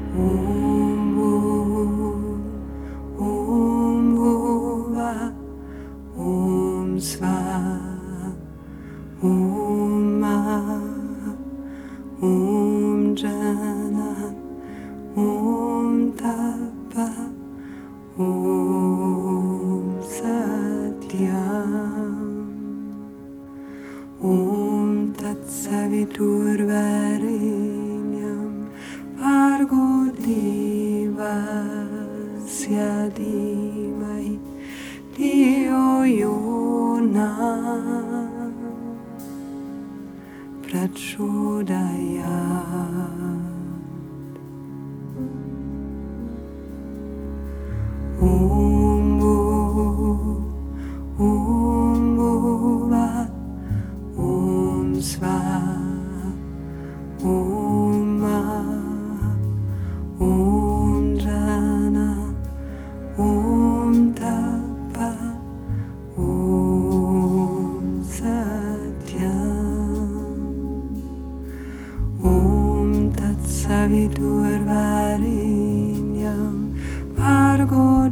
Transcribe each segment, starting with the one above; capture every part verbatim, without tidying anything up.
Om Bhur, Om Bhuva, Om Swaha, Om Mah, Om Jana, Om Tapa, Om Satyam, Om Tat Saviturvarenyam, Bhargo Devasya Dhimahi Dhiyo Yona Prachodayat. Om Bhur, Om Bhuva, Om Swaha, Om Mah, Om Jana, Om Tapa, Om Satyam, Om Tat Saviturvarenyam, Bhargo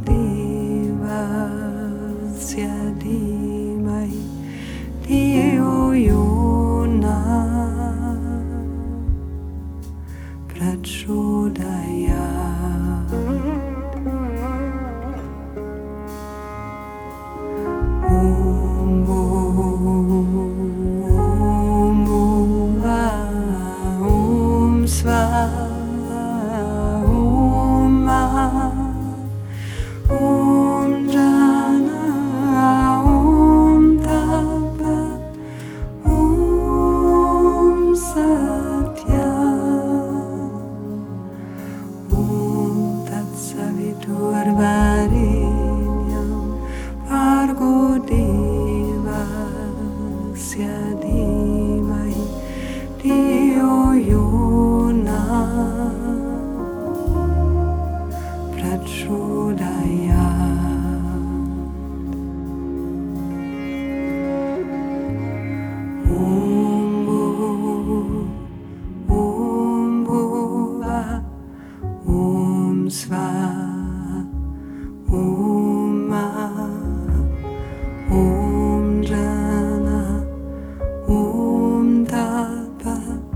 Devasya Dhimahi Dhiyo Yona Prachodayat. Om Bhur, Om Bhuva, Om Swaha, Om Mah, Om Jana, Om Tapa, Om Satyam, Om Tat Saviturvarenyam, Bhargo Devasya Dhimahi Dhiyo Yona Prachodayat. Om Bhur, Om Bhuva, Om Swaha, Om Mah, Om Jana, Om Tapa,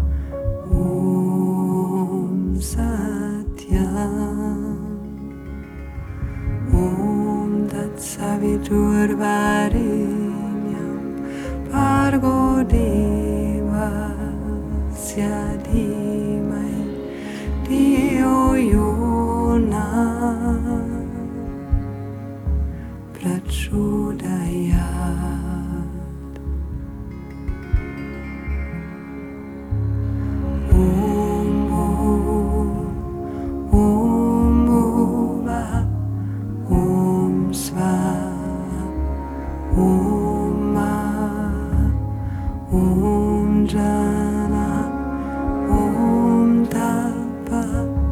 Om Satyam, Om Tat Saviturvarenyam, Bhargo Devasya Dhimahi Dhiyo Yona Prachodayat. Om Bhur, Om Bhuva, Om Swaha, Om Mah, Om Jana, Om Tapa,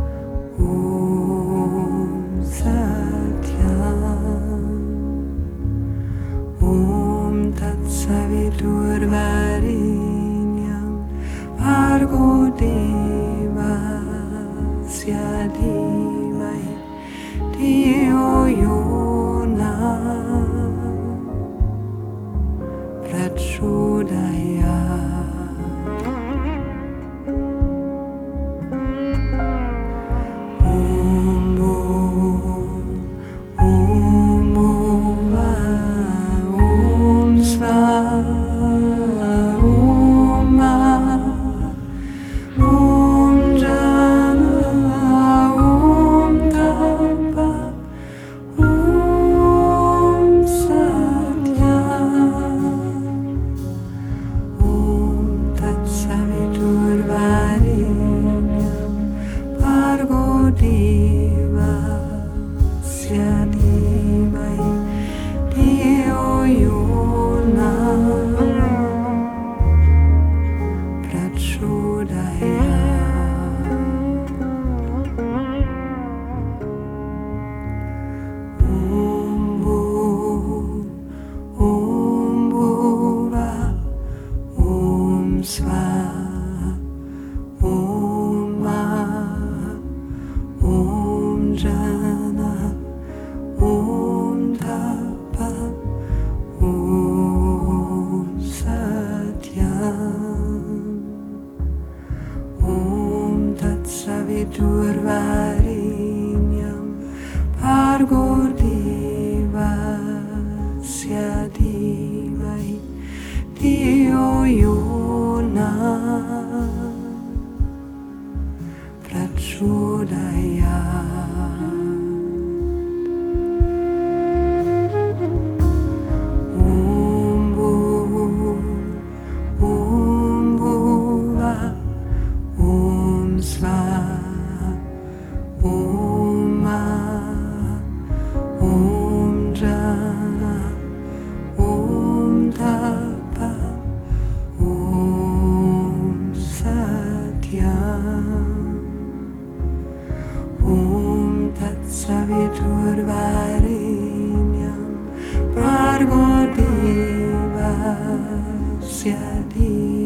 Om Satyam, Om Tat Saviturvarenyam, Bhargo Devasya Dhimahi Dhiyo Yona Prachodayat. Om Bhur, Om Bhuva, Om Swaha, Om Mah, Om Jana, Om Tapa, Om Satyam, Om Tat Saviturvarenyam, Bhargo Devasya Dhimahi Dhiyo Yona Prachodayat. Om Bhur, Om Bhuva, Om Swaha, Om Mah, saviturvarinyam Bhargo Devasya Dhimai Dhiyo Yonah Prachodayat. Om Bhur, Om Bhuvah, Om Swaha, Om Mah, Om Jana, Om Tapa, Om Satyam. Om Tat Saviturvarinyam Bhargo Devasya Dhimai